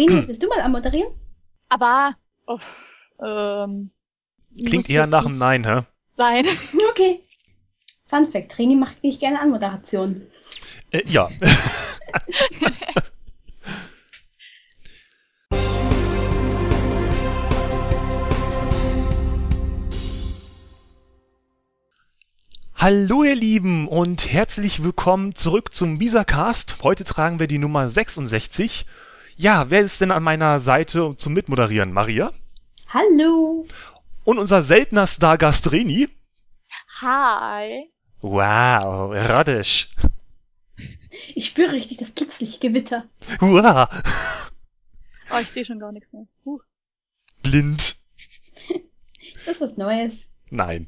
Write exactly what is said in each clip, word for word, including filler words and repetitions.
Rini, möchtest du mal anmoderieren? Aber, oh, ähm... Klingt eher nach einem Nein, hä? Sein. Okay. Fun Fact, Rini macht nicht gerne Anmoderation. Äh, ja. Hallo ihr Lieben und herzlich willkommen zurück zum Bisacast. Heute tragen wir die Nummer sechsundsechzig. Ja, wer ist denn an meiner Seite zum Mitmoderieren? Maria? Hallo. Und unser seltener Stargast Reni? Hi. Wow, erotisch. Ich spüre richtig das plötzliche Gewitter. Wow. Oh, ich sehe schon gar nichts mehr. Huh. Blind. Ist das was Neues? Nein.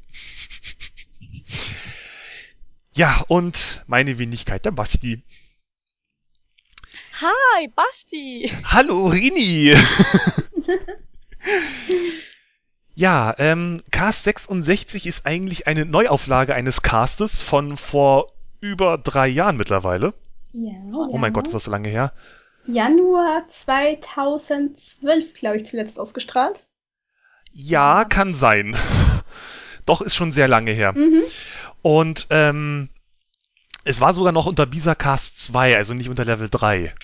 Ja, und meine Wenigkeit, der Basti. Hi, Basti. Hallo, Rini. Ja, ähm, Cast sechsundsechzig ist eigentlich eine Neuauflage eines Castes von vor über drei Jahren mittlerweile. Ja. Oh mein Gott, ist das so lange her. Januar zweitausendzwölf, glaube ich, zuletzt ausgestrahlt. Ja, kann sein. Doch, ist schon sehr lange her. Mhm. Und ähm, es war sogar noch unter Bisacast zwei, also nicht unter Level drei.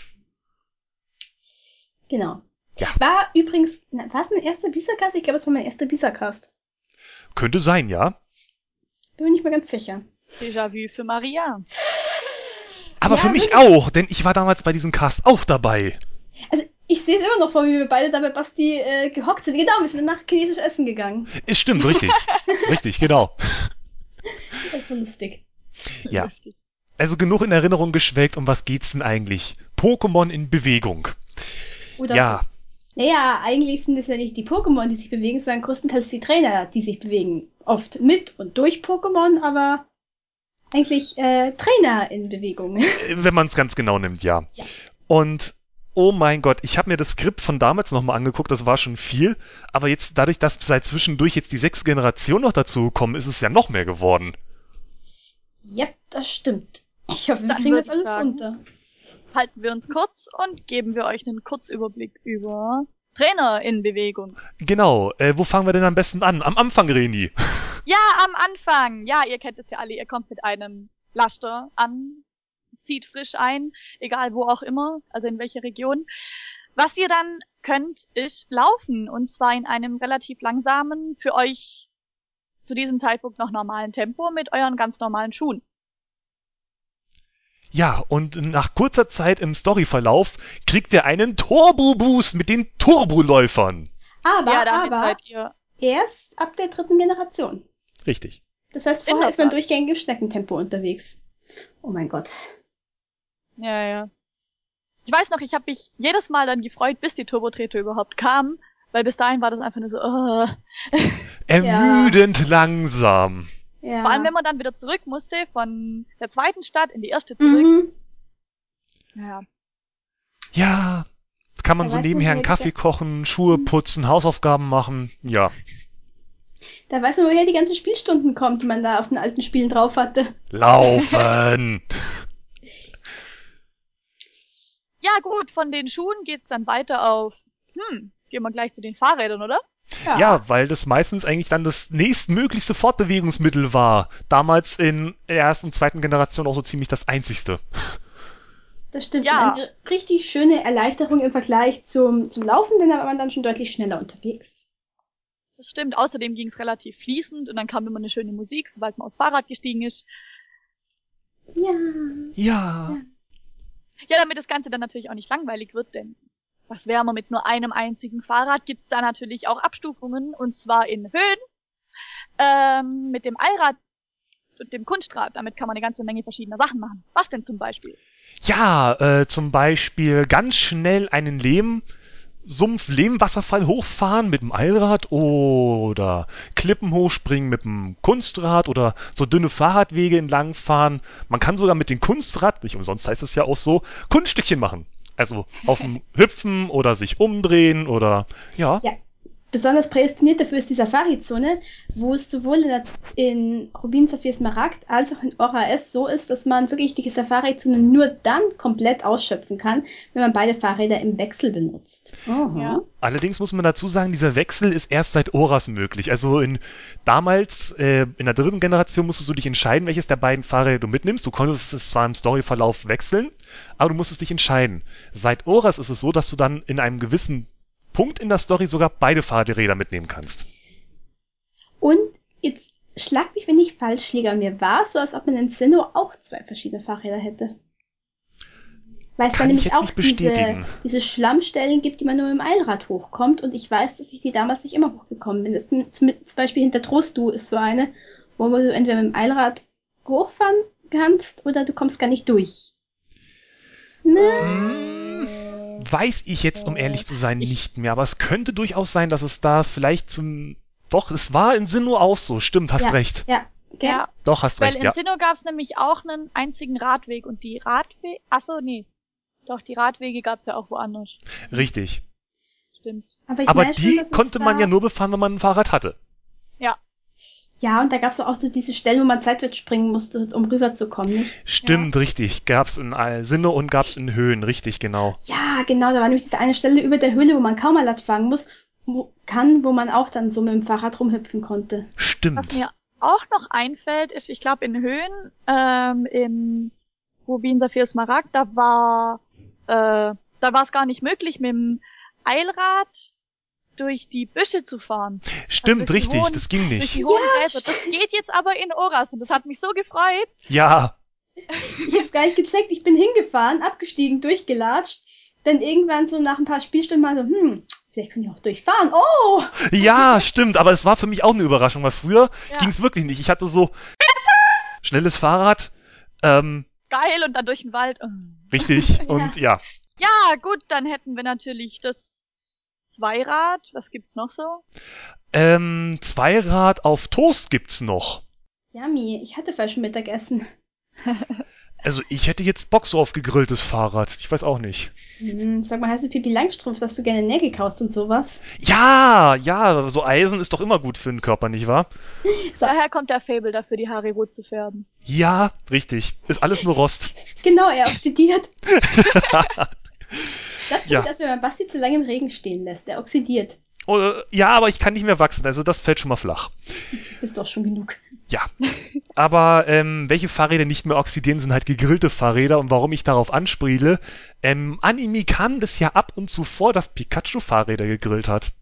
Genau. Ja. War übrigens, na, war es mein erster Bisacast? Ich glaube, es war mein erster Bisacast. Könnte sein, ja. Bin mir nicht mehr ganz sicher. Déjà-vu für Maria. Aber Ja, für mich wirklich. auch, denn ich war damals bei diesem Cast auch dabei. Also, ich sehe es immer noch vor, wie wir beide da bei Basti äh, gehockt sind. Genau, wir sind danach chinesisch essen gegangen. Ist stimmt, richtig. Richtig, genau. Das war lustig. Ja. Lustig. Also genug in Erinnerung geschwelgt, um was geht's denn eigentlich? Pokémon in Bewegung. Oder Ja, so. Naja, eigentlich sind es ja nicht die Pokémon, die sich bewegen, sondern größtenteils die Trainer, die sich bewegen. Oft mit und durch Pokémon, aber eigentlich äh, Trainer in Bewegung. wenn man es ganz genau nimmt, ja. Ja. Und oh mein Gott, ich habe mir das Skript von damals nochmal angeguckt, das war schon viel, aber jetzt dadurch, dass seit zwischendurch jetzt die sechste Generation noch dazu gekommen ist, ist es ja noch mehr geworden. Ja, das stimmt. Ich hoffe, wir Dann kriegen würd das ich alles sagen, unter. Halten wir uns kurz und geben wir euch einen Kurzüberblick über Trainer in Bewegung. Genau, äh, wo fangen wir denn am besten an? Am Anfang, Reni. Ja, am Anfang. Ja, ihr kennt es ja alle. Ihr kommt mit einem Laster an, zieht frisch ein, egal wo auch immer, also in welcher Region. Was ihr dann könnt, ist laufen. Und zwar in einem relativ langsamen, für euch zu diesem Zeitpunkt noch normalen Tempo mit euren ganz normalen Schuhen. Ja, und nach kurzer Zeit im Storyverlauf kriegt er einen Turbo-Boost mit den Turboläufern. Aber, Ja, damit aber, seid ihr. erst ab der dritten Generation. Richtig. Das heißt, In vorher der ist man Tat. durchgängig im Schneckentempo unterwegs. Oh mein Gott. Ja, ja. Ich weiß noch, ich habe mich jedes Mal dann gefreut, bis die Turbotreter überhaupt kamen, weil bis dahin war das einfach nur so, uh. Ermüdend langsam. Ja. Vor allem, wenn man dann wieder zurück musste von der zweiten Stadt in die erste zurück. Mhm. Ja. Ja, kann man Da so weiß man, nebenher woher einen die Kaffee ga- kochen, Schuhe putzen, Hausaufgaben machen. Ja, Da weiß man, woher die ganzen Spielstunden kommen, die man da auf den alten Spielen drauf hatte. laufen. Ja gut, von den Schuhen geht's dann weiter auf, hm, gehen wir gleich zu den Fahrrädern, oder? Ja, weil das meistens eigentlich dann das nächstmöglichste Fortbewegungsmittel war. Damals in der ersten und zweiten Generation auch so ziemlich das einzigste. Das stimmt. Ja. Eine richtig schöne Erleichterung im Vergleich zum, zum Laufen, denn da war man dann schon deutlich schneller unterwegs. Das stimmt. Außerdem ging's relativ fließend und dann kam immer eine schöne Musik, sobald man aufs Fahrrad gestiegen ist. Ja. Ja. Ja, damit das Ganze dann natürlich auch nicht langweilig wird, denn was wäre man mit nur einem einzigen Fahrrad, gibt's da natürlich auch Abstufungen, und zwar in Höhen. Ähm, mit dem Allrad und dem Kunstrad, damit kann man eine ganze Menge verschiedener Sachen machen. Was denn zum Beispiel? Ja, äh, zum Beispiel ganz schnell einen Lehm, Sumpf, Lehmwasserfall hochfahren mit dem Allrad oder Klippen hochspringen mit dem Kunstrad oder so dünne Fahrradwege entlangfahren. Man kann sogar mit dem Kunstrad, nicht umsonst heißt es ja auch so, Kunststückchen machen. Also auf dem Hüpfen oder sich umdrehen oder ja. Ja. besonders prädestiniert dafür ist die Safari-Zone, wo es sowohl in, der, in Rubin Saphir Smaragd als auch in Aura S so ist, dass man wirklich die Safari-Zone nur dann komplett ausschöpfen kann, wenn man beide Fahrräder im Wechsel benutzt. Mhm. Ja. Allerdings muss man dazu sagen, dieser Wechsel ist erst seit Oras möglich. Also in damals, äh, in der dritten Generation musstest du dich entscheiden, welches der beiden Fahrräder du mitnimmst. Du konntest es zwar im Storyverlauf wechseln, aber du musstest dich entscheiden. Seit Oras ist es so, dass du dann in einem gewissen Punkt in der Story sogar beide Fahrräder mitnehmen kannst. Und jetzt schlag mich, wenn ich falsch liege, mir war es so, als ob man in Sinnoh auch zwei verschiedene Fahrräder hätte. Weil es da nämlich auch diese, diese Schlammstellen gibt, die man nur im Eilrad hochkommt. Und ich weiß, dass ich die damals nicht immer hochgekommen bin. Das ist zum Beispiel hinter Trostu ist so eine, wo du entweder mit dem Eilrad hochfahren kannst oder du kommst gar nicht durch. Ne? Hm, weiß ich jetzt, um ehrlich zu sein, nicht mehr. Aber es könnte durchaus sein, dass es da vielleicht zum... Doch, es war in Sinnoh auch so. Stimmt, hast ja, recht. Ja, okay. Ja. Doch, hast Weil recht, in ja. Sinnoh gab es nämlich auch einen einzigen Radweg und die Radwege... Achso, nee. Doch, die Radwege gab es ja auch woanders. Richtig. Stimmt. Aber, ich Aber meine die schon, dass konnte es man da... ja nur befahren, wenn man ein Fahrrad hatte. Ja. Ja, und da gab es auch so diese Stellen, wo man seitwärts springen musste, um rüberzukommen, nicht? Stimmt, richtig. Gab's in äh, Sinnoh und gab's in Höhen, richtig, genau. Ja, genau, da war nämlich diese eine Stelle über der Höhle, wo man kaum mal fangen muss, wo, kann, wo man auch dann so mit dem Fahrrad rumhüpfen konnte. Stimmt. Was mir auch noch einfällt, ist, ich glaube in Höhen, ähm, in Rubin Saphir Smaragd, da war, äh, da war es gar nicht möglich, mit dem Eilrad durch die Büsche zu fahren. Stimmt, also richtig, hohen, das ging Durch nicht. die hohen Gräser. Das geht jetzt aber in Oras und das hat mich so gefreut. Ja, Ich hab's gar nicht gecheckt, ich bin hingefahren, abgestiegen, durchgelatscht, dann irgendwann so nach ein paar Spielstunden mal so, hm, vielleicht kann ich auch durchfahren. Oh! ja, stimmt, aber es war für mich auch eine Überraschung, weil früher Ja. ging's wirklich nicht. Ich hatte so schnelles Fahrrad, ähm, Geil und dann durch den Wald. richtig, Ja. und ja. Ja, gut, dann hätten wir natürlich das Zweirad. Was gibt's noch so? Ähm, Zweirad auf Toast gibt's noch. Yummy, ich hatte falsch Mittagessen. Also ich hätte jetzt Bock so auf gegrilltes Fahrrad. Ich weiß auch nicht. Hm, sag mal, heißt du Pipi Langstrumpf, dass du gerne Nägel kaust und sowas? Ja, ja, so Eisen ist doch immer gut für den Körper, nicht wahr? So. Daher kommt der Fable dafür, die Haare rot zu färben. Ja, richtig. Ist alles nur Rost. Genau, er oxidiert. Das Ja. klingt, als wenn man Basti zu lange im Regen stehen lässt. Er oxidiert. Oh, äh, ja, aber ich kann nicht mehr wachsen, also das fällt schon mal flach. Ist doch schon genug. Ja. Aber ähm, welche Fahrräder nicht mehr oxidieren, sind halt gegrillte Fahrräder. Und warum ich darauf anspiele, ähm, Anime kam das ja ab und zu vor, dass Pikachu Fahrräder gegrillt hat.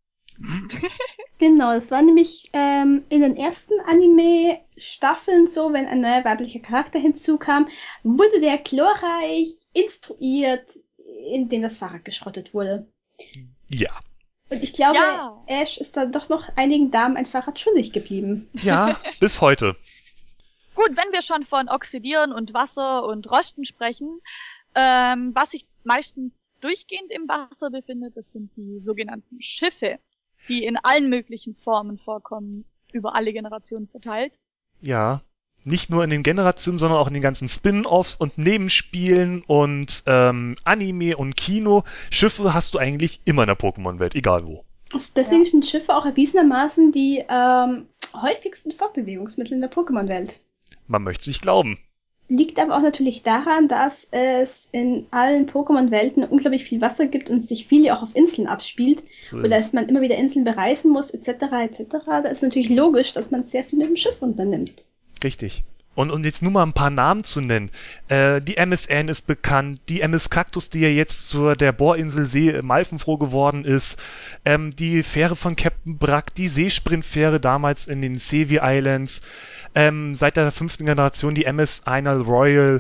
Genau, das war nämlich ähm, in den ersten Anime-Staffeln so, wenn ein neuer weiblicher Charakter hinzukam, wurde der glorreich instruiert, indem das Fahrrad geschrottet wurde. Ja. Und ich glaube, Ja. Ash ist dann doch noch einigen Damen ein Fahrrad schuldig geblieben. Ja, bis heute. Gut, wenn wir schon von Oxidieren und Wasser und Rosten sprechen, ähm, was sich meistens durchgehend im Wasser befindet, das sind die sogenannten Schiffe, die in allen möglichen Formen vorkommen, über alle Generationen verteilt. Ja. Nicht nur in den Generationen, sondern auch in den ganzen Spin-Offs und Nebenspielen und ähm, Anime und Kino. Schiffe hast du eigentlich immer in der Pokémon-Welt, egal wo. Also deswegen Ja. sind Schiffe auch erwiesenermaßen die ähm, häufigsten Fortbewegungsmittel in der Pokémon-Welt. Man möchte sich glauben. Liegt aber auch natürlich daran, dass es in allen Pokémon-Welten unglaublich viel Wasser gibt und sich viel ja auch auf Inseln abspielt. So Und ist es. dass man immer wieder Inseln bereisen muss, et cetera et cetera. Da ist natürlich logisch, dass man sehr viel mit dem Schiff unternimmt. Richtig. Und um jetzt nur mal ein paar Namen zu nennen. Äh, die M S N ist bekannt, die M S Cactus, die ja jetzt zur der Bohrinsel See Malvenfroh geworden ist, ähm, die Fähre von Captain Brack, die Seesprintfähre damals in den Sevi Islands, ähm, seit der fünften Generation die M S Einal Royal,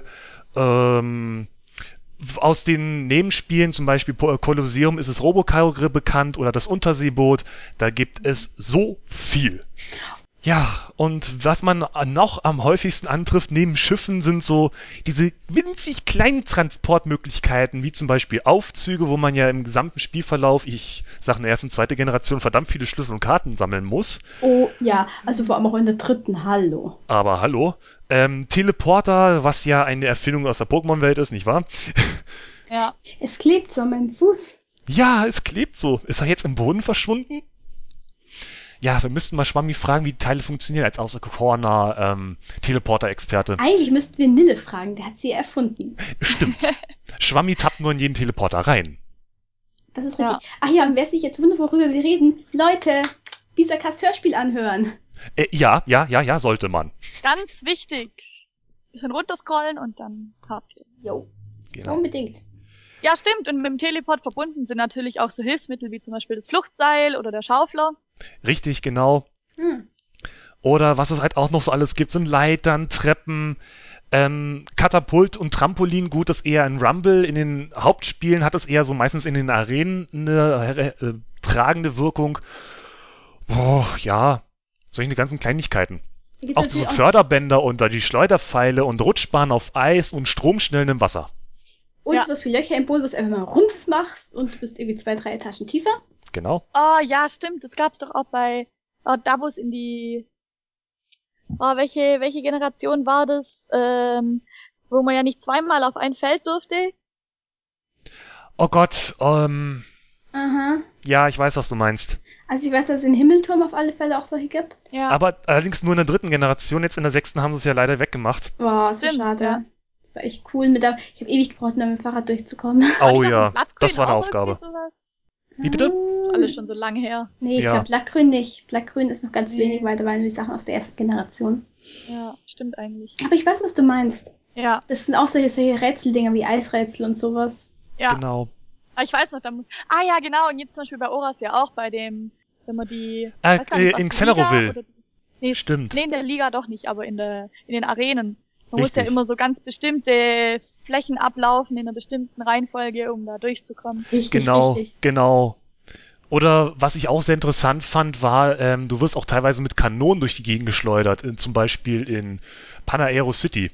ähm, aus den Nebenspielen, zum Beispiel Kolosseum, ist es Robokyogre bekannt oder das Unterseeboot. Da gibt es so viel. Ja, und was man noch am häufigsten antrifft neben Schiffen sind so diese winzig kleinen Transportmöglichkeiten, wie zum Beispiel Aufzüge, wo man ja im gesamten Spielverlauf, ich sag in der ersten, zweiten Generation, verdammt viele Schlüssel und Karten sammeln muss. Oh ja, also vor allem auch in der dritten, hallo. Aber hallo. Ähm, Teleporter, was ja eine Erfindung aus der Pokémon-Welt ist, nicht wahr? Ja. Es klebt so an meinem Fuß. Ja, es klebt so. Ist er jetzt im Boden verschwunden? Ja, wir müssten mal Schwammi fragen, wie die Teile funktionieren, als auserkorener ähm, Teleporter-Experte. Eigentlich müssten wir Nille fragen, der hat sie erfunden. Stimmt. Schwammi tappt nur in jeden Teleporter rein. Das ist richtig. Ja. Ach ja, und wer sich jetzt wundert, worüber wir reden, Leute, dieser Cast-Hörspiel anhören. Äh, ja, ja, ja, ja, sollte man. Ganz wichtig. Bisschen runterscrollen und dann habt ihr es. Jo, genau. Unbedingt. Ja, stimmt. Und mit dem Teleport verbunden sind natürlich auch so Hilfsmittel wie zum Beispiel das Fluchtseil oder der Schaufler. Richtig, genau. Hm. Oder was es halt auch noch so alles gibt, sind Leitern, Treppen, ähm, Katapult und Trampolin. Gut, das eher in Rumble. In den Hauptspielen hat es eher so meistens in den Arenen eine äh, tragende Wirkung. Boah, ja, solche ganzen Kleinigkeiten. Auch diese Förderbänder und da die Schleuderpfeile und Rutschbahnen auf Eis und Stromschnellen im Wasser. Und ja. was wie Löcher im Boden, was du einfach mal rums machst und du bist irgendwie zwei, drei Etagen tiefer. Genau. Oh, ja, stimmt. Das gab's doch auch bei oh, Davos in die... Oh, welche, welche Generation war das? Ähm, wo man ja nicht zweimal auf ein Feld durfte? Oh Gott, ähm... Aha. Ja, ich weiß, was du meinst. Also ich weiß, dass es im Himmelturm auf alle Fälle auch solche gibt. Ja. Aber allerdings nur in der dritten Generation. Jetzt in der sechsten haben sie es ja leider weggemacht. Boah, so Stimmt, schade. Ja. Das war echt cool. Mit der, ich habe ewig gebraucht, um mit dem Fahrrad durchzukommen. Oh ja, das war eine Aufgabe. Wie bitte? Alles schon so lange her. Nee, ich ja. glaube Blattgrün nicht. Blattgrün ist noch ganz nee. wenig, weil da waren die Sachen aus der ersten Generation. Ja, stimmt eigentlich. Aber ich weiß, was du meinst. Ja. Das sind auch solche, solche Rätseldinger wie Eisrätsel und sowas. Ja. Genau. Aber ich weiß noch, da muss... Ah ja, genau. Und jetzt zum Beispiel bei Oras ja auch bei dem... Wenn man die... Äh, nicht, in Xeneroville. Nee, stimmt. Nee, in der Liga doch nicht, aber in der in den Arenen. Man Richtig. muss ja immer so ganz bestimmte Flächen ablaufen in einer bestimmten Reihenfolge, um da durchzukommen. Richtig, genau, richtig. genau. Oder was ich auch sehr interessant fand, war, ähm, du wirst auch teilweise mit Kanonen durch die Gegend geschleudert. In, zum Beispiel in Panaero City.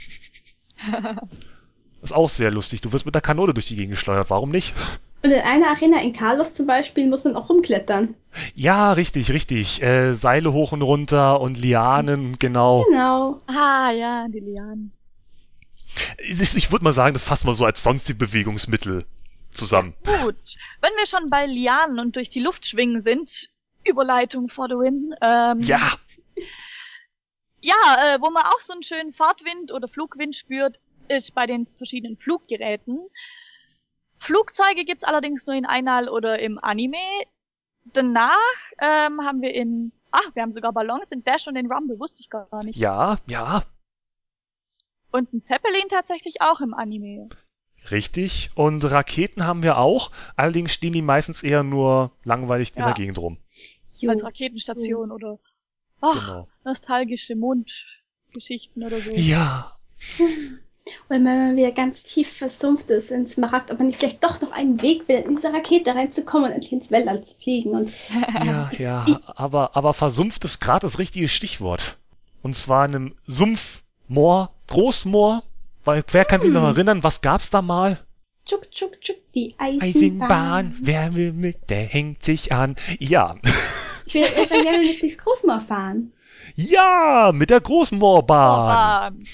Das ist auch sehr lustig. Du wirst mit einer Kanone durch die Gegend geschleudert. Warum nicht? Und in einer Arena in Carlos zum Beispiel muss man auch rumklettern. Ja, richtig, richtig. Äh, Seile hoch und runter und Lianen, genau. Genau. Ah, ja, die Lianen. Ich, ich würde mal sagen, das fasst mal so als sonstige Bewegungsmittel zusammen. Ja, gut. Wenn wir schon bei Lianen und durch die Luft schwingen sind, Überleitung for the win. Ähm, ja. Ja, äh, wo man auch so einen schönen Fahrtwind oder Flugwind spürt, ist bei den verschiedenen Fluggeräten. Flugzeuge gibt's allerdings nur in Einal oder im Anime. Danach ähm, haben wir in... Ach, wir haben sogar Ballons in Dash und in Rumble, wusste ich gar nicht. Ja, ja. Und ein Zeppelin tatsächlich auch im Anime. Richtig. Und Raketen haben wir auch. Allerdings stehen die meistens eher nur langweilig ja. in der Gegend rum. Jo. Als Raketenstation jo. oder ach, genau. nostalgische Mondgeschichten oder so. Ja. Und wenn man wieder ganz tief versumpft ist in Smaragd, ob man nicht vielleicht doch noch einen Weg will, in diese Rakete reinzukommen und endlich ins Weltall zu fliegen. Und ja, ja, aber, aber versumpft ist gerade das richtige Stichwort. Und zwar in einem Sumpfmoor, Großmoor. Weil, wer kann hm. sich noch erinnern, was gab's da mal? Tschuk, tschuk, tschuk, die Eisenbahn. Eisenbahn, wer will mit, der hängt sich an. Ja. Ich will erst sagen, wer will mit durchs Großmoor fahren? Ja, mit der Großmoorbahn.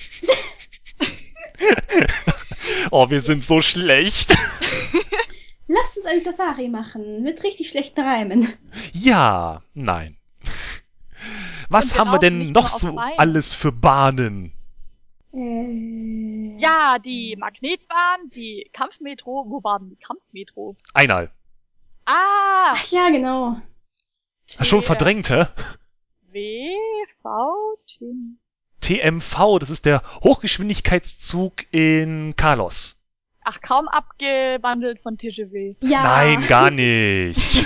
Oh, wir sind so schlecht. Lasst uns eine Safari machen, mit richtig schlechten Reimen. Ja, nein. Was haben wir denn noch so alles für Bahnen? Äh... Ja, die Magnetbahn, die Kampfmetro. Wo war denn die Kampfmetro? Einal. Ah! Ach ja, genau. T- Schon verdrängt, hä? W V T T M V, das ist der Hochgeschwindigkeitszug in Carlos. Ach, kaum abgewandelt von T G V. Ja. Nein, gar nicht.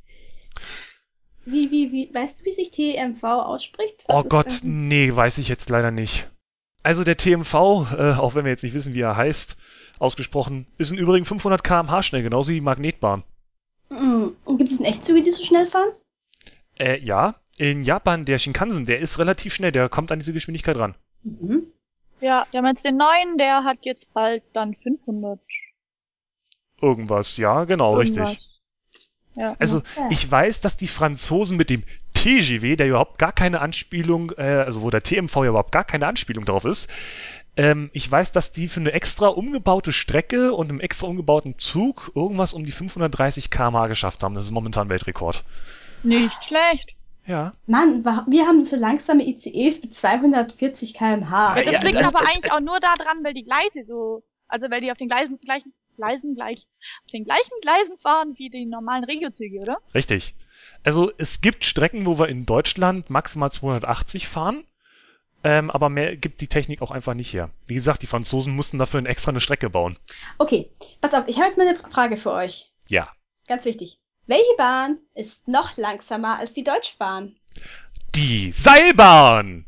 wie, wie, wie, weißt du, wie sich T M V ausspricht? Was oh Gott, das? Nee, weiß ich jetzt leider nicht. Also der T M V, äh, auch wenn wir jetzt nicht wissen, wie er heißt, ausgesprochen, ist im Übrigen fünfhundert Kilometer pro Stunde schnell, genauso wie die Magnetbahn. Mhm. Und gibt es in Echtzüge, die so schnell fahren? Äh, ja. In Japan, der Shinkansen, der ist relativ schnell, der kommt an diese Geschwindigkeit ran. Mhm. Ja, wir haben jetzt den neuen, der hat jetzt bald dann fünfhundert. Irgendwas, ja, genau, Irgendwas. Richtig. Ja, also, ja. ich weiß, dass die Franzosen mit dem T G V, der überhaupt gar keine Anspielung, äh, also wo der T M V ja überhaupt gar keine Anspielung drauf ist, ähm, ich weiß, dass die für eine extra umgebaute Strecke und einem extra umgebauten Zug irgendwas um die fünfhundertdreißig Kilometer pro Stunde geschafft haben. Das ist momentan Weltrekord. Nicht schlecht. Ja. Mann, wir haben so langsame I C Es mit zweihundertvierzig Kilometer pro Stunde. Ja, das Ja, liegt also, aber äh, eigentlich auch nur daran, weil die Gleise so, also weil die auf den Gleisen, gleichen, Gleisen gleich, auf den gleichen Gleisen fahren wie die normalen Regiozüge, oder? Richtig. Also es gibt Strecken, wo wir in Deutschland maximal zweihundertachtzig fahren, ähm, aber mehr gibt die Technik auch einfach nicht her. Wie gesagt, die Franzosen mussten dafür eine extra eine Strecke bauen. Okay, pass auf, ich habe jetzt mal eine Frage für euch. Ja. Ganz wichtig. Welche Bahn ist noch langsamer als die Deutsche Bahn? Die Seilbahn!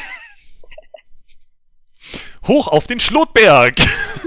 Hoch auf den Schlotberg!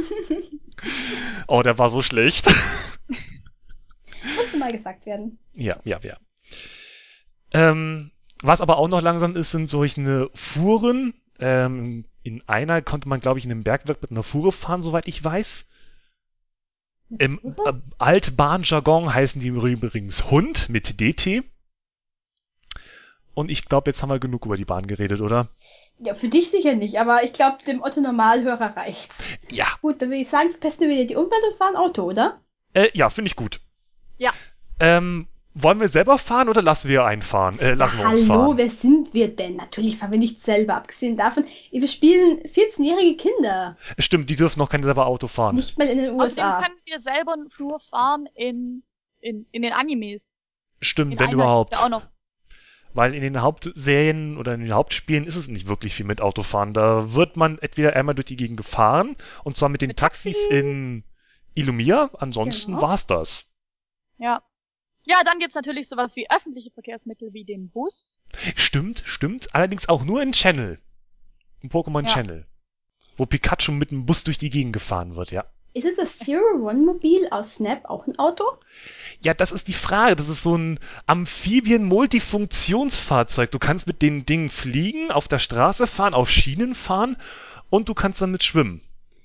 Oh, der war so schlecht. Musste mal gesagt werden. Ja, ja, ja. Ähm, was aber auch noch langsam ist, sind solche Fuhren. Ähm, in einer konnte man, glaube ich, in einem Bergwerk mit einer Fuhre fahren, soweit ich weiß. Im äh, Altbahnjargon heißen die übrigens Hund mit D T. Und ich glaube, jetzt haben wir genug über die Bahn geredet, oder? Ja, für dich sicher nicht, aber ich glaube, dem Otto-Normalhörer reicht's. Ja. Gut, dann würde ich sagen, verpesten wir wieder die Umwelt und fahren Auto, oder? Äh, ja, finde ich gut. Ja. Ähm, wollen wir selber fahren oder lassen wir einen fahren? Äh, lassen ja, wir uns hallo, fahren. wer sind wir denn? Natürlich fahren wir nicht selber, abgesehen davon, wir spielen vierzehnjährige Kinder. Stimmt, die dürfen noch kein selber Auto fahren. Nicht mal in den U S A. Außerdem können wir selber nur fahren in, in, in den Animes. Stimmt, In wenn Einheit überhaupt. ist ja auch noch. Weil in den Hauptserien oder in den Hauptspielen ist es nicht wirklich viel mit Autofahren. Da wird man entweder einmal durch die Gegend gefahren, und zwar mit den Mit Taxis Taxi. in Illumia. Ansonsten Genau. war's das. Ja. Ja, dann gibt's natürlich sowas wie öffentliche Verkehrsmittel wie den Bus. Stimmt, stimmt. Allerdings auch nur in Channel. In Pokémon Ja. Channel. Wo Pikachu mit dem Bus durch die Gegend gefahren wird, ja. Ist es das Zero-One-Mobil aus Snap auch ein Auto? Ja, das ist die Frage. Das ist so ein Amphibien-Multifunktionsfahrzeug. Du kannst mit den Dingen fliegen, auf der Straße fahren, auf Schienen fahren und du kannst damit schwimmen.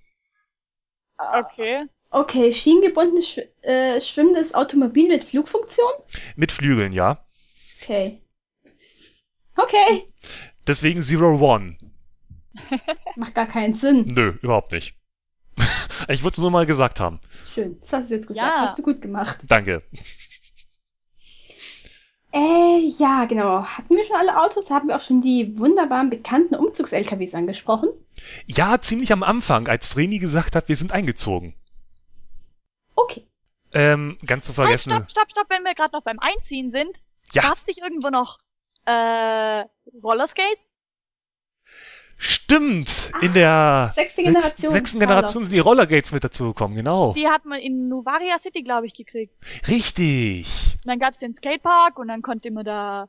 Okay. Okay, schienengebundenes Schw äh, schwimmendes Automobil mit Flugfunktion? Mit Flügeln, ja. Okay. Okay. Deswegen Zero One. Macht gar keinen Sinn. Nö, überhaupt nicht. Ich wollte es nur mal gesagt haben. Schön, das hast du jetzt gesagt. Ja. Hast du gut gemacht. Danke. Äh, ja, genau. Hatten wir schon alle Autos? Haben wir auch schon die wunderbaren, bekannten Umzugs-L K Ws angesprochen? Ja, ziemlich am Anfang, als Reni gesagt hat, wir sind eingezogen. Okay. Ähm, ganz zu Halt, vergessen. stopp, stopp, stopp, wenn wir gerade noch beim Einziehen sind. Ja. Gab's nicht irgendwo noch, äh, Rollerskates? Stimmt, in der sechste Generation. sechsten Generation sind die Rollergates mit dazugekommen, genau. Die hat man in Novaria City, glaube ich, gekriegt. Richtig. Und dann gab's den Skatepark und dann konnte man da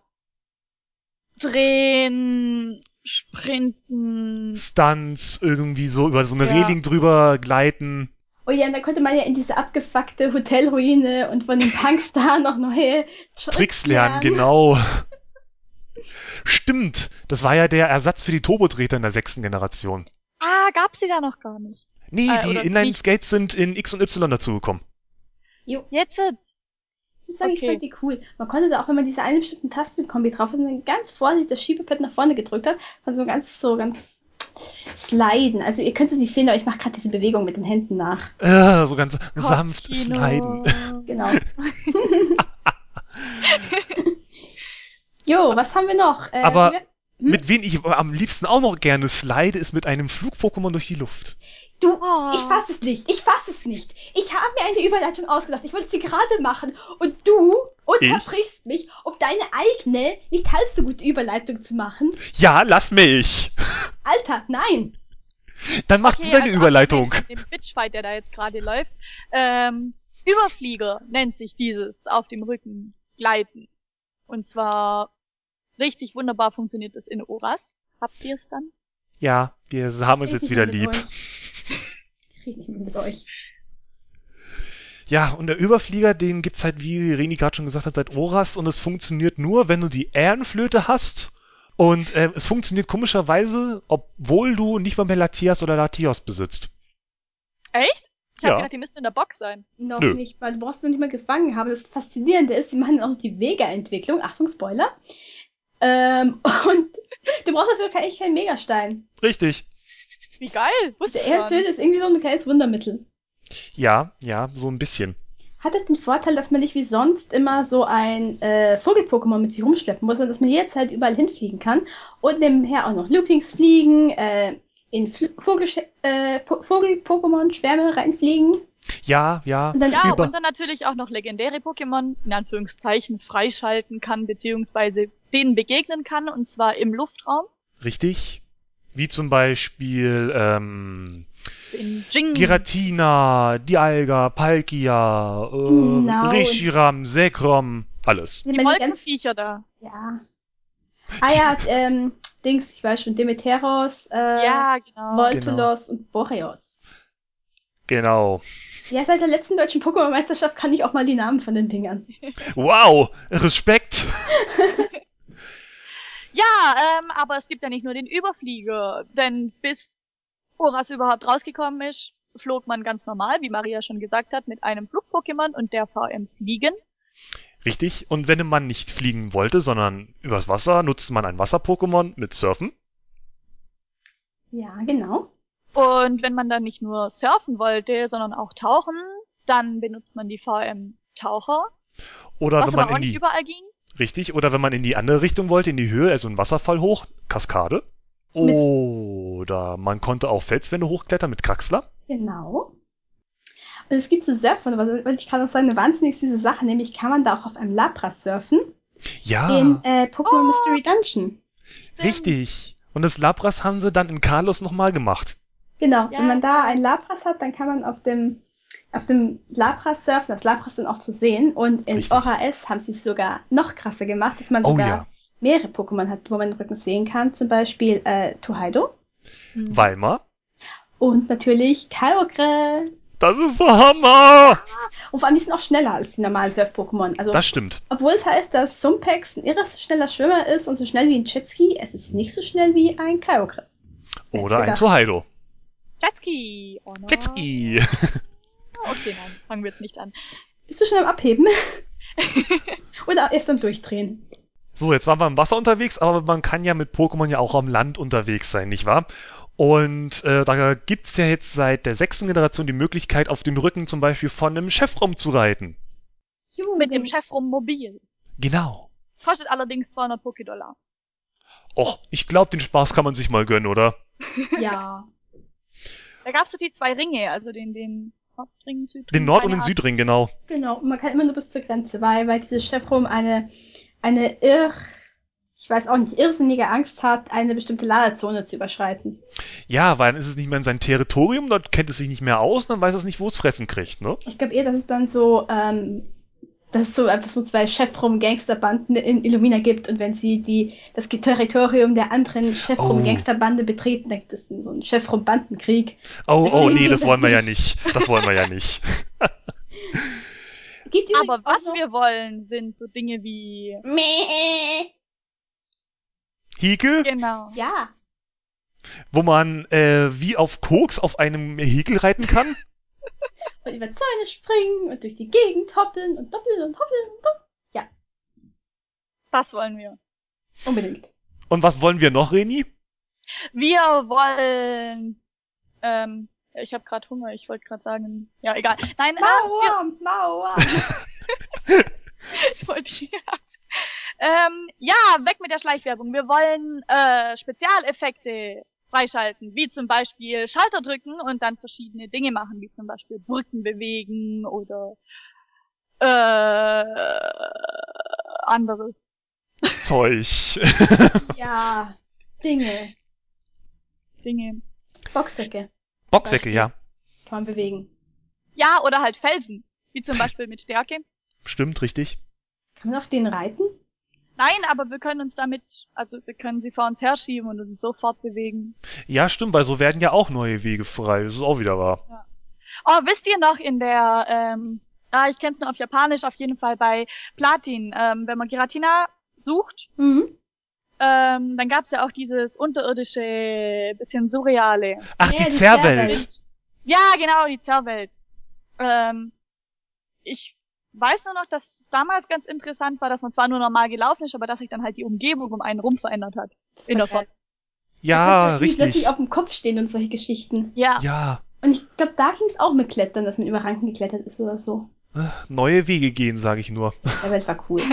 drehen, sprinten. Stunts irgendwie so über so eine Ja. Reling drüber gleiten. Oh ja, und da konnte man ja in diese abgefuckte Hotelruine und von dem Punkstar noch neue Tricks, Tricks lernen, genau. Stimmt, das war ja der Ersatz für die Turbotreter in der sechsten Generation. Ah, gab's die da noch gar nicht. Nee, Äh, die oder Inline-Skates sind in X und Y dazugekommen. Jo, Jetzt. ich muss sagen, ich Okay. fand die cool. Man konnte da auch, wenn man diese eine bestimmte Tastenkombi drauf hat, dann ganz vorsichtig das Schiebepad nach vorne gedrückt hat, von so ganz, so ganz sliden. Also ihr könnt es nicht sehen, aber ich mache gerade diese Bewegung mit den Händen nach. Äh, so ganz sanft Kopfkino. sliden. Genau. Jo, was haben wir noch? Äh, Aber wir- mit wem ich am liebsten auch noch gerne slide, ist mit einem Flug-Pokémon durch die Luft. Du, Oh. ich fass es nicht. Ich fass es nicht. Ich habe mir eine Überleitung ausgedacht. Ich wollte sie gerade machen. Und du unterbrichst mich, um deine eigene, nicht halb so gute Überleitung zu machen. Ja, lass mich. Alter, nein. Dann mach Okay, du deine also Überleitung. abgesehen von dem Bitchfight, der da jetzt gerade läuft. Ähm, Überflieger nennt sich dieses auf dem Rücken gleiten. Und zwar richtig wunderbar funktioniert das in Oras. Habt ihr es dann? Ja, wir haben uns Ich jetzt rede wieder nicht lieb. mehr mit euch. Ich rede nicht mehr mit euch. Ja, und der Überflieger, den gibt's halt, wie Reni gerade schon gesagt hat, seit Oras, und es funktioniert nur, wenn du die Ehrenflöte hast. Und ähm, es funktioniert komischerweise, obwohl du nicht mal mehr Latias oder Latios besitzt. Echt? Ich Ja. hab gedacht, die müssten in der Box sein. Noch Nö. nicht, weil du brauchst noch nicht mal gefangen haben. Das Faszinierende ist, sie machen auch die Vega-Entwicklung. Achtung, Spoiler. Ähm, und du brauchst dafür eigentlich keinen Megastein. Richtig. Wie geil. Wusste Der ich gar Ehrenflöte nicht. ist irgendwie so ein kleines Wundermittel. Ja, ja, so ein bisschen. hat es den Vorteil, dass man nicht wie sonst immer so ein äh, Vogel-Pokémon mit sich rumschleppen muss, sondern dass man jederzeit überall hinfliegen kann und nebenher auch noch Loopings fliegen, äh, in Vogel, äh, Vogel-Pokémon-Schwärme reinfliegen. Ja, ja. Und dann, ja, über- und dann natürlich auch noch legendäre Pokémon, in Anführungszeichen, freischalten kann, beziehungsweise denen begegnen kann, und zwar im Luftraum. Richtig. Wie zum Beispiel, ähm, in Jing. Giratina, Dialga, Palkia, äh, genau. Reshiram, Zekrom, alles. Die, die Wolkenviecher da. Ja. Ah ja, ähm, Dings, ich weiß schon, Demeteros, äh, ja, genau. Voltolos genau. und Boreos. Genau. Ja, seit der letzten deutschen Pokémon-Meisterschaft kann ich auch mal die Namen von den Dingern. Wow, Respekt! Ja, ähm, aber es gibt ja nicht nur den Überflieger, denn bis Horas überhaupt rausgekommen ist, flog man ganz normal, wie Maria schon gesagt hat, mit einem Flug-Pokémon und der V M Fliegen. Richtig, und wenn man nicht fliegen wollte, sondern übers Wasser, nutzte man ein Wasser-Pokémon mit Surfen. Ja, genau. Und wenn man dann nicht nur surfen wollte, sondern auch tauchen, dann benutzt man die V M Taucher. Oder was wenn man aber auch in die, nicht überall ging. Richtig, oder wenn man in die andere Richtung wollte, in die Höhe, also einen Wasserfall hoch, Kaskade. Mit oder man konnte auch Felswände hochklettern mit Kraxler. Genau. Und es gibt so Surfen, weil ich kann auch sagen, eine wahnsinnig süße Sache, nämlich kann man da auch auf einem Lapras surfen. Ja. In äh, Pokémon oh. Mystery Dungeon. Stimmt. Richtig. Und das Lapras haben sie dann in Kalos nochmal gemacht. Genau, ja. Wenn man da ein Lapras hat, dann kann man auf dem auf dem Lapras surfen, das Lapras dann auch zu sehen. Und in Aura S haben sie es sogar noch krasser gemacht, dass man oh, sogar ja. mehrere Pokémon hat, wo man den Rücken sehen kann. Zum Beispiel äh, Togedemaru. Mhm. Weimar. Und natürlich Kyogre. Das ist so Hammer! Und vor allem, die sind auch schneller als die normalen Surf-Pokémon. Also, das stimmt. Obwohl es heißt, dass Sumpex ein irres schneller Schwimmer ist und so schnell wie ein Jetski, es ist nicht so schnell wie ein Kyogre. Oder ein Togedemaru. Jetski! Oh no. Jetski! Okay, nein, das fangen wir jetzt nicht an. Bist du schon am Abheben? Oder erst am Durchdrehen? So, jetzt waren wir im Wasser unterwegs, aber man kann ja mit Pokémon ja auch am Land unterwegs sein, nicht wahr? Und äh, da gibt's ja jetzt seit der sechsten Generation die Möglichkeit, auf den Rücken zum Beispiel von einem Chefrom zu reiten. Jugend. Mit dem Chefrom Mobil. Genau. Kostet allerdings zweihundert Poké-Dollar. Och, ich glaube, den Spaß kann man sich mal gönnen, oder? Ja. Da gab's so die zwei Ringe, also den, den Nordring, Südring. Den Nord- und den Südring, genau. Genau, und man kann immer nur bis zur Grenze, weil, weil dieses Chefrom eine, eine irr, ich weiß auch nicht, irrsinnige Angst hat, eine bestimmte Ladezone zu überschreiten. Ja, weil dann ist es nicht mehr in sein Territorium, dort kennt es sich nicht mehr aus, dann weiß es nicht, wo es fressen kriegt, ne? Ich glaube eher, dass es dann so, ähm, dass es so einfach so zwei Chefrom-Gangsterbanden in Illumina gibt und wenn sie die das Territorium der anderen Chefrom-Gangsterbande oh. betreten, dann ist das so ein Chefrom-Bandenkrieg. Oh, oh, nee, das wollen wir ja nicht. Das wollen wir ja nicht. Aber was wir wollen, sind so Dinge wie Meh. Hegel? Genau. Ja. Wo man äh, wie auf Koks auf einem Hegel reiten kann? Und über Zäune springen und durch die Gegend hoppeln und doppeln und hoppeln und doppeln. Ja. Das wollen wir. Unbedingt. Und was wollen wir noch, Reni? Wir wollen, ähm, ich habe gerade Hunger, ich wollte gerade sagen, ja, egal. Nein, Mauer, äh, Mauer. ich wollte ja. Ähm, ja, weg mit der Schleichwerbung. Wir wollen äh, Spezialeffekte freischalten, wie zum Beispiel Schalter drücken und dann verschiedene Dinge machen, wie zum Beispiel Brücken bewegen oder äh, anderes Zeug. Ja, Dinge. Dinge. Boxsäcke. Boxsäcke, ja. Kann man bewegen. Ja, oder halt Felsen, wie zum Beispiel mit Stärke. Stimmt, richtig. Kann man auf denen reiten? Nein, aber wir können uns damit, also wir können sie vor uns herschieben und uns sofort bewegen. Ja, stimmt, weil so werden ja auch neue Wege frei. Das ist auch wieder wahr. Ja. Oh, wisst ihr noch in der, ähm, ah, ich kenn's nur auf Japanisch, auf jeden Fall bei Platin, ähm, wenn man Giratina sucht, mhm. ähm, dann gab's ja auch dieses unterirdische, bisschen surreale. Ach, ja, die Zerrwelt. Zerrwelt. Ja, genau, die Zerrwelt. Ähm, ich weiß nur noch, dass es damals ganz interessant war, dass man zwar nur normal gelaufen ist, aber dass sich dann halt die Umgebung um einen rum verändert hat. In der Fahrt. Ja, richtig. Plötzlich auf dem Kopf stehen und solche Geschichten. Ja. Ja. Und ich glaube, da ging es auch mit Klettern, dass man über Ranken geklettert ist oder so. Neue Wege gehen, sage ich nur. Der Welt war cool.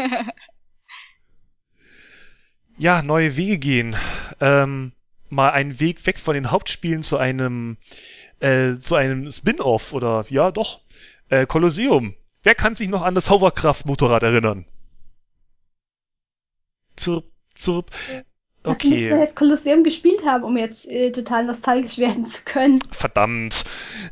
Ja, neue Wege gehen. Ähm, mal einen Weg weg von den Hauptspielen zu einem äh, zu einem Spin-off oder ja doch äh, Kolosseum. Wer kann sich noch an das Hovercraft-Motorrad erinnern? Zirp, zirp. Okay. Da müssen wir jetzt Kolosseum gespielt haben, um jetzt äh, total nostalgisch werden zu können. Verdammt.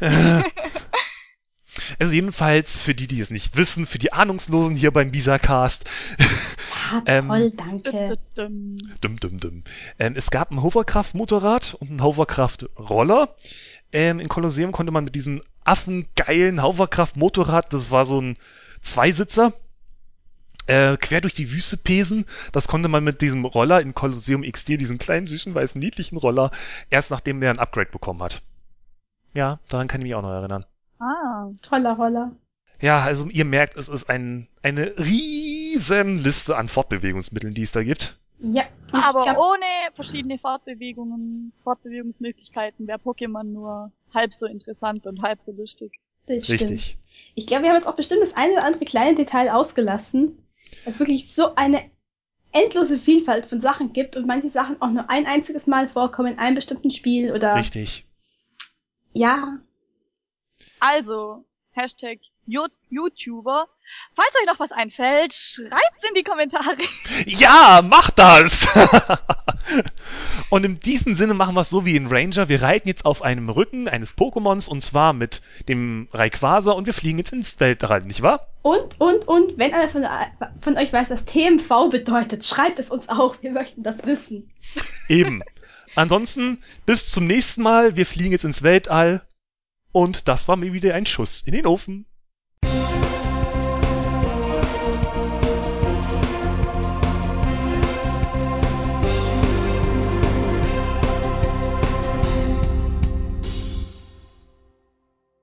Also jedenfalls, für die, die es nicht wissen, für die Ahnungslosen hier beim Bisacast. Ja, toll, ähm, danke. Dum, dum, dum. Ähm, es gab ein Hovercraft-Motorrad und ein Hovercraft-Roller. Ähm, in Kolosseum konnte man mit diesem affengeilen Hovercraft-Motorrad, das war so ein Zweisitzer, äh, quer durch die Wüste pesen. Das konnte man mit diesem Roller in Kolosseum X D, diesen kleinen, süßen, weißen, niedlichen Roller, erst nachdem der ein Upgrade bekommen hat. Ja, daran kann ich mich auch noch erinnern. Ah, toller Roller. Ja, also ihr merkt, es ist ein, eine riesen Liste an Fortbewegungsmitteln, die es da gibt. Ja. Aber glaub, ohne verschiedene Fortbewegungen, Fortbewegungsmöglichkeiten wäre Pokémon nur halb so interessant und halb so lustig. Das Richtig. Stimmt. Ich glaube, wir haben jetzt auch bestimmt das eine oder andere kleine Detail ausgelassen, weil es wirklich so eine endlose Vielfalt von Sachen gibt und manche Sachen auch nur ein einziges Mal vorkommen in einem bestimmten Spiel oder... Richtig. Ja. Also, Hashtag YouTuber. Falls euch noch was einfällt, schreibt's in die Kommentare. Ja, macht das! Und in diesem Sinne machen wir es so wie in Ranger. Wir reiten jetzt auf einem Rücken eines Pokémons und zwar mit dem Rayquaza und wir fliegen jetzt ins Weltall, nicht wahr? Und, und, und, wenn einer von, von euch weiß, was T M V bedeutet, schreibt es uns auch. Wir möchten das wissen. Eben. Ansonsten, bis zum nächsten Mal. Wir fliegen jetzt ins Weltall. Und das war mir wieder ein Schuss in den Ofen.